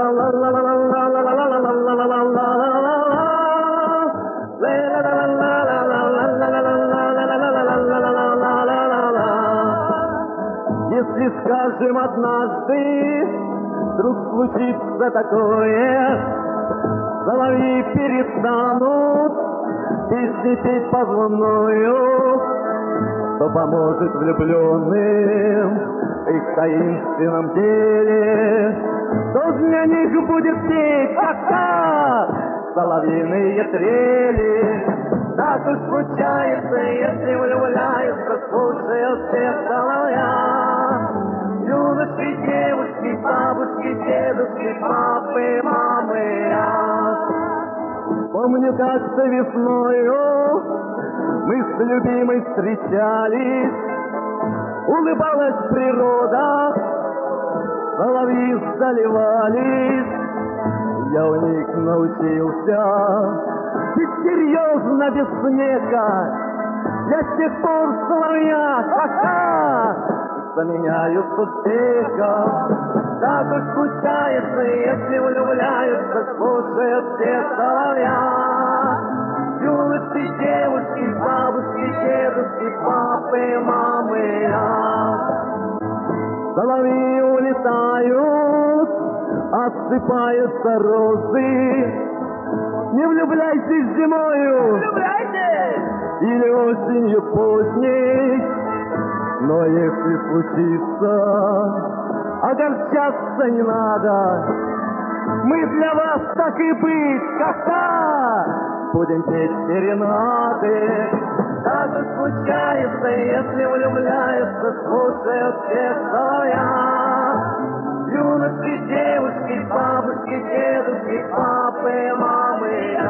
Если, скажем, однажды вдруг случится такое, соловьи перестанут песни петь позывную, то поможет влюбленным в их таинственном деле, то для них будет петь ха-ха соловьиные трели. Так уж случается, если влюбляются, слушают все соловья. Юноши, девушки, бабушки, дедушки, папы, мамы. Помню, как-то весною мы с любимой встречались, улыбалась природа, соловьи заливались. Я у них научился жить серьезно, без смеха. Я с тех пор соловья, ха-ха, заменяю с успехом. Так уж случается, если влюбляются, слушают все соловья. Юноши, девушки, бабушки, дедушки, папы, мамы. Соловьи улетают, осыпаются розы. Не влюбляйтесь зимою, или осенью поздней, но если случится, огорчаться не надо. Мы для вас, так и быть, ха-ха, будем петь серенады. Так уж случается, если влюбляются, слушают все соловья. Юноши, девушки, бабушки, дедушки, папы, мамы.